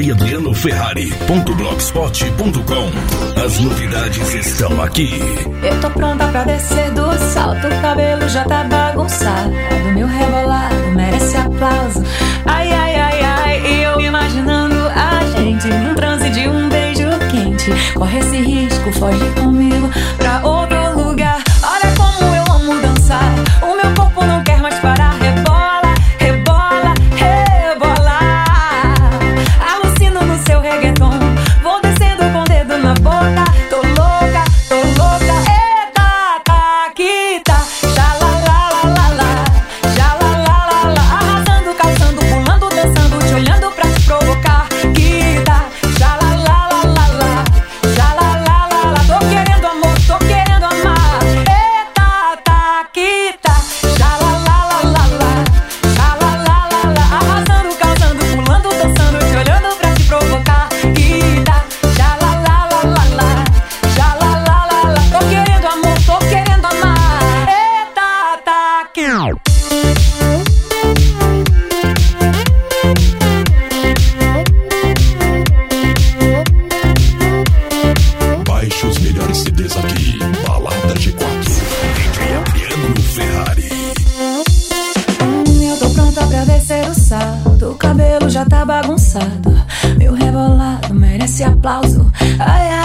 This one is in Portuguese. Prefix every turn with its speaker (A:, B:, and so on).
A: djadrianoferrari.blogspot.com. As novidades estão aqui.
B: Eu tô pronta pra descer do salto, o cabelo já tá bagunçado, o meu rebolado merece aplauso. Ai, ai, ai, ai, e eu imaginando a gente num transe de um beijo quente. Corre esse risco, foge comigo pra outro lugar. Olha como eu amo dançar, o meu corpo não quer mais parar. Rebola, rebola, rebola. Alucino no seu reggaeton, vou descendo com o dedo na boca. Tô louca, eita, caquita. Xalalalala, xalalalala. Arrasando, calçando, pulando, dançando, te olhando pra te provocar. Quita, xalalalala, xalalalala. Tô querendo amor, tô querendo amar. Eita, caquita. Xalalalala, xalalalala. Arrasando, calçando, pulando, dançando, te olhando pra te provocar. Quita, xalalalala, xalalalala. Tô querendo amor, tô querendo amar. Eita, taquinho.
A: Baixe os melhores CDs aqui. Balada G4. DJ Adriano Ferrari.
B: Eu tô pronta pra descer o salto, o cabelo já tá bagunçado, meu rebolado merece aplauso. Ai, ai.